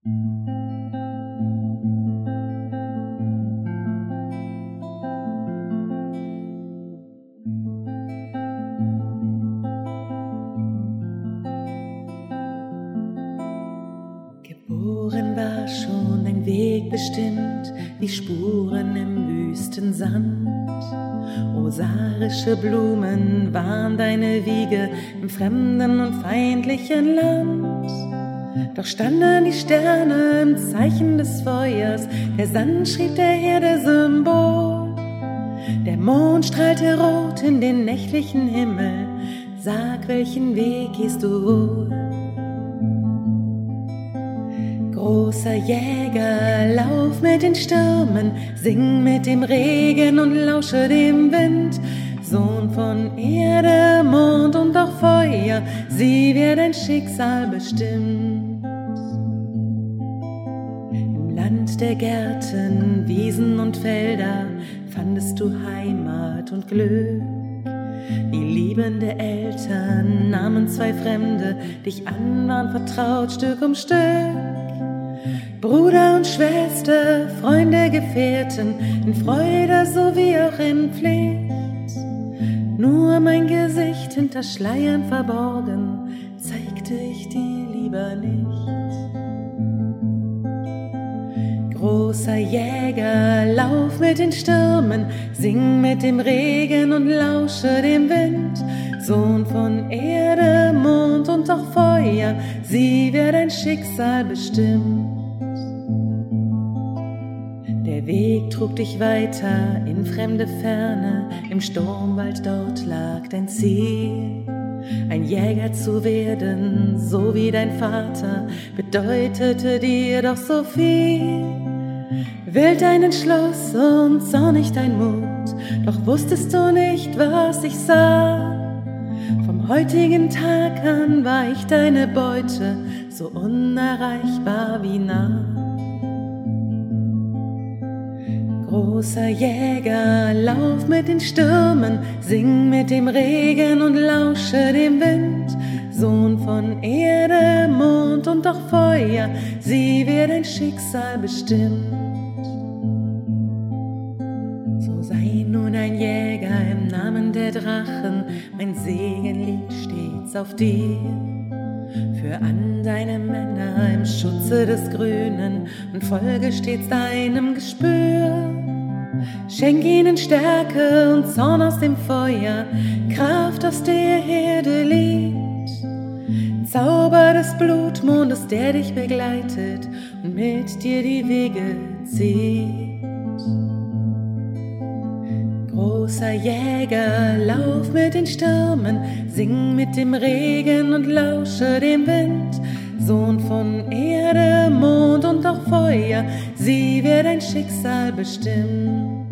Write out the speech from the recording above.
Geboren war schon ein Weg bestimmt, wie Spuren im wüsten Sand. Osarische Blumen waren deine Wiege im fremden und feindlichen Land. Doch standen die Sterne im Zeichen des Feuers, der Sand schrieb der Herde Symbol. Der Mond strahlte rot in den nächtlichen Himmel, sag, welchen Weg gehst du wohl? Großer Jäger, lauf mit den Stürmen, sing mit dem Regen und lausche dem Wind. Sohn von Erde, Mond und auch Feuer, sieh, wer dein Schicksal bestimmt. Im Land der Gärten, Wiesen und Felder fandest du Heimat und Glück. Die liebende Eltern nahmen zwei Fremde dich an, waren vertraut Stück um Stück. Bruder und Schwester, Freunde, Gefährten, in Freude sowie auch in Pflicht. Nur mein Gesicht hinter Schleiern verborgen, zeigte ich dir lieber nicht. Großer Jäger, lauf mit den Stürmen, sing mit dem Regen und lausche dem Wind. Sohn von Erde, Mond und auch Feuer, sieh, wer dein Schicksal bestimmt. Der Weg trug dich weiter in fremde Ferne, im Sturmwald dort lag dein Ziel. Ein Jäger zu werden, so wie dein Vater, bedeutete dir doch so viel. Wild dein Entschluss und zornig dein Mut, doch wusstest du nicht, was ich sah. Vom heutigen Tag an war ich deine Beute, so unerreichbar wie nah. Großer Jäger, lauf mit den Stürmen, sing mit dem Regen und lausche dem Wind. Sohn von Erde, Mond und auch Feuer, sieh, wer dein Schicksal bestimmt. So sei nun ein Jäger im Namen der Drachen, mein Segen liegt stets auf dir. Für an deine Männer im Schutze des Grünen und folge stets deinem Gespür. Schenk ihnen Stärke und Zorn aus dem Feuer, Kraft aus der Herde liegt. Zauber des Blutmondes, der dich begleitet und mit dir die Wege zieht. Großer Jäger, lauf mit den Stürmen, sing mit dem Regen und lausche dem Wind. Sohn von Erde, Mond und auch Feuer, sieh, wer dein Schicksal bestimmt.